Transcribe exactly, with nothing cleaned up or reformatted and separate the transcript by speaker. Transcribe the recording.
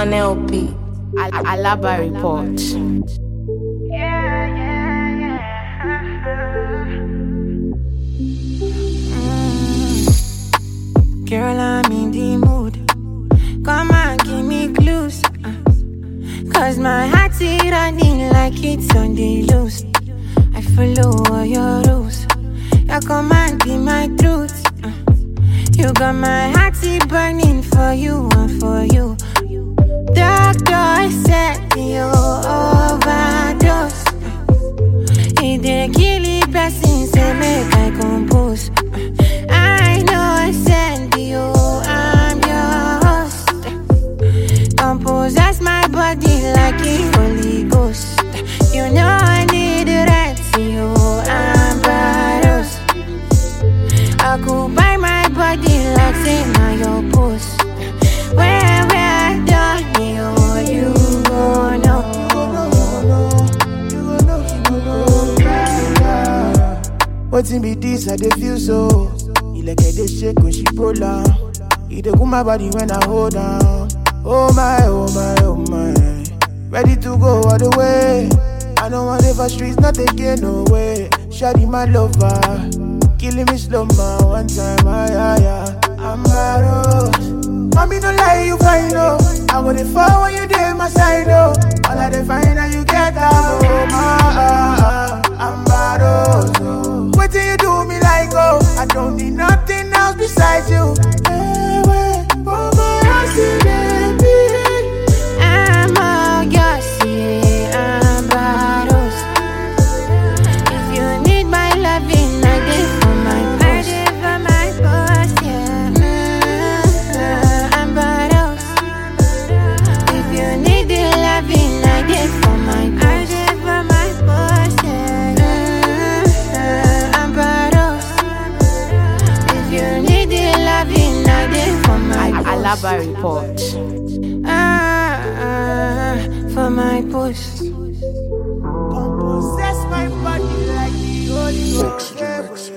Speaker 1: on L P. Al- Alaba Report.
Speaker 2: Yeah, yeah, yeah. Mm. Girl, I'm in the mood. Come on, give me clues. Uh. Cause my heart's running like it's on the loose. I follow all your rules. Your command be my truth. Uh. You got my heart burning for you and for you. Doctor said you overdose. He dey kill the person, say make I compose. I know I send you, I'm your host. Compose my body like a Holy Ghost. You know I need the right to you, I'm Barros. I could buy my body like say now your post. Where where I done you, you gon' know.
Speaker 3: What's in be this? I dey feel so. You like I dey shake when she pull on. You dey cool my body when I hold on. Oh my, oh my, oh my. Ready to go all the way. I don't want live for streets, not taking no way. Shawty my lover, killing me slow man one time. Ah, yeah, yeah. I'm Barros. Mommy don't lie, you fine, no. I wouldn't fall when you did my side, no. All I did find out you get out, oh my, ah, ah, I'm Barros, oh. What do you do me like, oh? I don't need nothing else besides you. Hey, wait, oh my, I see baby.
Speaker 2: I'm all yours, yeah, I'm Barros. If you need my loving, I did for my post. I did for my post, yeah. Mm-hmm. I'm Barros. If you need the loving, I did for my post. I did for my post, yeah. Mm-hmm. I'm Barros. If you need the loving, I did for my post.
Speaker 1: Alaba Report.
Speaker 2: Ah, ah, for my post.
Speaker 3: Possess my body like the Holy Ghost.